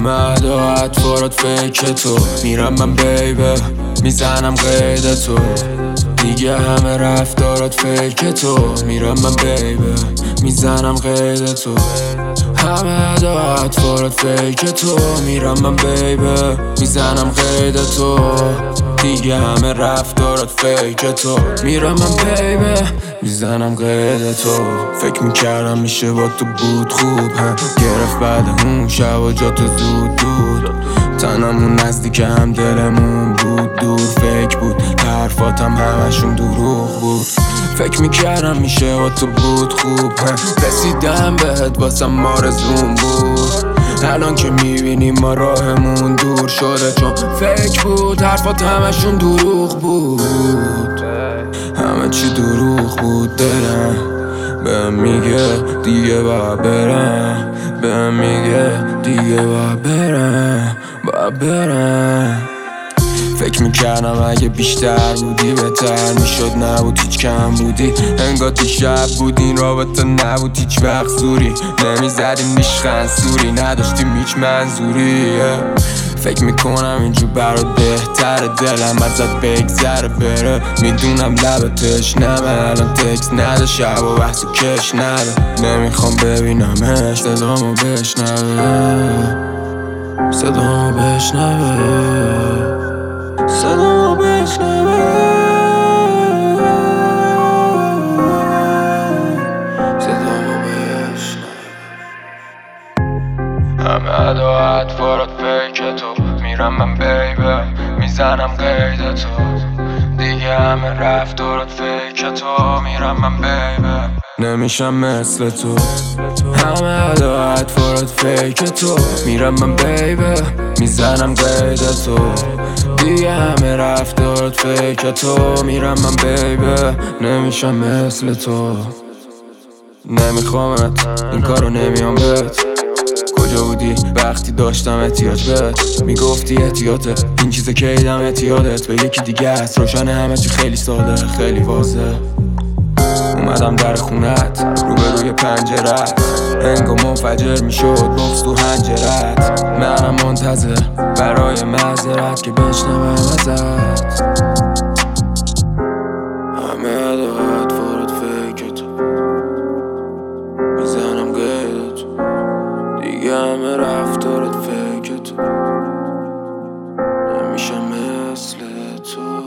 همه عداعت فارد فیک تو میرم من بیبه میزنم قید تو دیگه همه رفتارات فیک تو میرم من بیبه میزنم قید تو همه عداعت فارد فیک تو میرم من بیبه میزنم قید تو دیگه همه رفتارات فیک تو میرم من بیبه میزنم قید تو فکر میکردم میشه با تو بود خوب گرفت بعد اون شب و جا تو زود بود تنمون نزدیک هم دلمون بود دور فکر بود حرفاتم همشون دروغ بود فکر میکردم میشه با تو بود خوب رسیدم بهت واسم آرزوم بود الان که میبینیم ما راهمون دور شده چون فکر بود حرفات همشون دروغ بود همه چی دروغ بود دلم بهم میگه دیگه باید برم بهم میگه دیگه باید برم فکر میکردم اگه بیشتر بودی بهتر میشد نبود هیچ کم بودی انگار تو شب بود این رابطه نبود هیچ وقت زوری نمیزدیم نیشخند سوری نداشتیم هیچ منظوری فکر میکنم اینجور برات بهتره دلم ازت بگذره بره میدونم لبت تشنمه الان تکس نده شب و بحث و کش نده نمیخوام ببینمش صدامو بشنوه صدامو بشنوه همه عداعت فارد فیک تو میرم من بیبه میزنم قید تو دیگه همه رفتارات فیک تو میرم من بیبه نمیشم مثل تو همه عداعت فارد فیک تو میرم من بیبه میزنم قید تو دیگه همه رفتارات فیک تو میرم من بیبه نمیشم مثل تو نمیخوامت این کارو نمیام بهت کجا بودی وقتی داشتم احتیاج بهت میگفتی احتیاطه این چیزه که ایدم احتیاطت به یکی دیگه است روشن همه چی خیلی ساده خیلی واضح اومدم در خونت روبروی پنجرت انگار منفجر میشد بغض تو حنجرت منم منتظر برای معذرت که بشنوم ازت همه عداعت فارد فیک تو میزنم قید تو دیگه همه رفتارت فیک تو نمیشم مثل تو